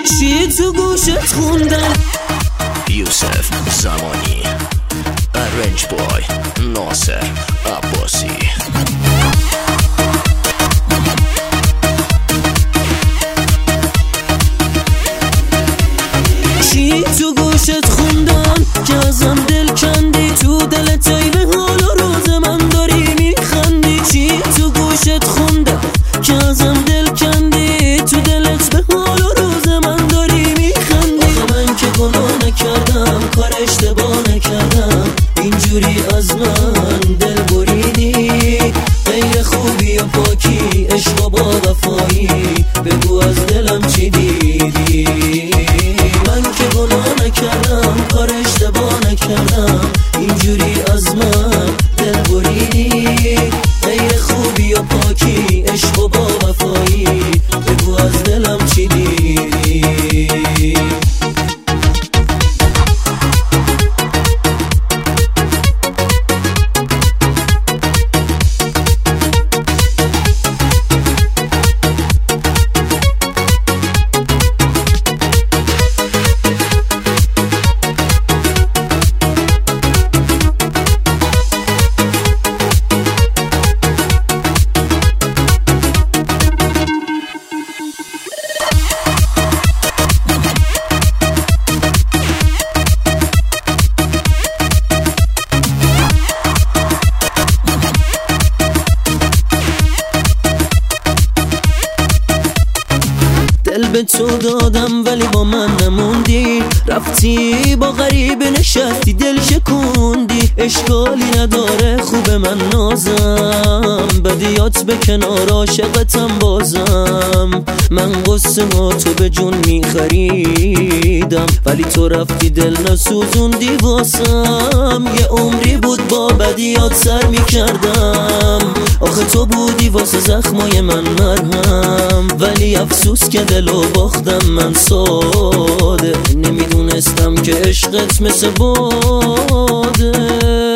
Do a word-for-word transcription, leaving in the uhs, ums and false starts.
چی تو گوشت خوندن؟ یوسف زمانی، رنج بای ناصر عباسی. چی تو گوشت خوندن که ازم دل کندی؟ تو دلت ای به حال و روز من داری میخندی. چی تو گوشت خوندن که ازم دل کندی؟ تو دلت به حال و روز من داری میخندی. آخه من که گناه نکردم، کار اشتباه نکردم، اینجوری از من دل بریدی. غیر خوبی و پاکی، عشق و با وفایی، بگو از دلم چی دیدی؟ من که گناه نکردم، کار اشتباه نکردم، اینجوری از من دل بریدی. غیر خوبی و پاکی، عشق و با وفایی، بگو از دلم چی دیدی؟ دل به تو دادم ولی با من نموندی، رفتی با غریب نشستی دل شکوندی. اشکالی نداره خوب من نازم، بدیات به کنار عاشقتم بازم. من قصه ما تو به جون میخریدم، ولی تو رفتی دل نسوزوندی واسم. یه عمری بود با بدیات سر میکردم، آخه تو بودی واسه زخمای من مرهم. ولی افسوس که دلو باختم من ساده، نمیدونستم که عشقت مثل باده.